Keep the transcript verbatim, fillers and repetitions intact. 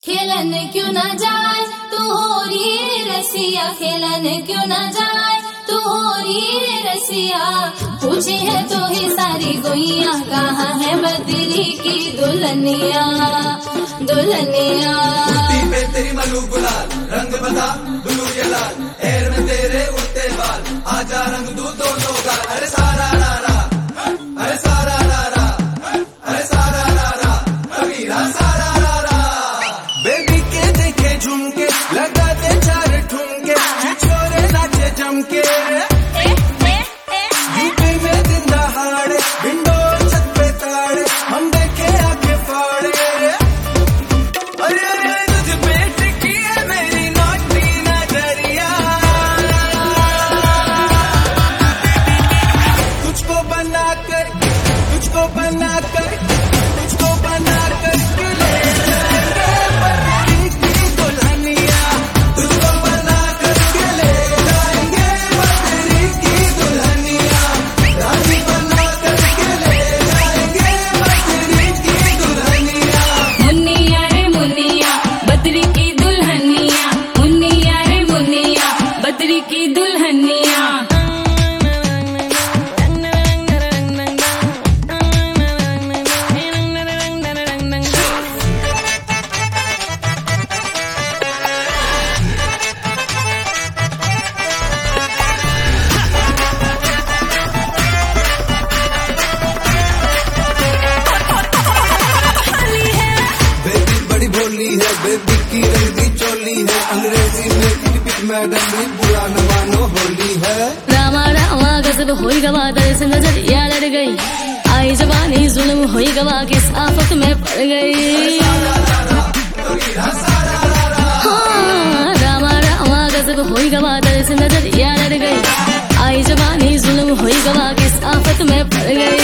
खेलन क्यों न जाए तू हो री रसिया, खेलन क्यों न जाए तू हो री रसिया। पूछे है तो ही सारी गोइया, कहाँ है बदरी की दुल्हनिया दुल्हनिया। पे तेरी मलू गुलाल, रंग बता ब्लू या लाल, एयर में तेरे उड़ते बाल, आजा रंग दू दोनों का। अरे सारा रारा, अरे सारा रारा, अरे सारा रारा, कबीरा सारा रारा। बेबी के देखे झुमके, लगाते चार ठुमके, छोरे नाचे जमके। यूपी में दिन दहाड़े, विंडो छत पे ताड़े, हम देखे आके फाड़े। अरे तुझ पे टिकी है मेरी नौटी नजरिया, तुझको बना कर, तुझको बना कर, तुझको बना कर ले जाएंगे बदरी की दुल्हनिया, तुझको बना कर ले जाएंगे बदरी की दुल्हनिया, रानी बना कर ले जाएंगे बदरी की दुल्हनिया। मुन्निया रे मुन्निया बदरी की दुल्हनिया, मुन्निया रे मुन्निया बदरी की दुल्हनिया। बेबी बड़ी भोली है, बेबी की रंगी चोली है, अंग्रेजी में टिपिक मैडम भी बुरा न मानो होली है। रामा रामा गजब होई गवा, दर से नजरिया लड़ गई, आई जवानी जुल्म होई गवा, किस आफत में पड़ गई। हाँ, रामा रामा गजब होई गवा, दर से नजरिया लड़ गई, आई जवानी जुल्म होई गवा, किस आफत में पड़ गई।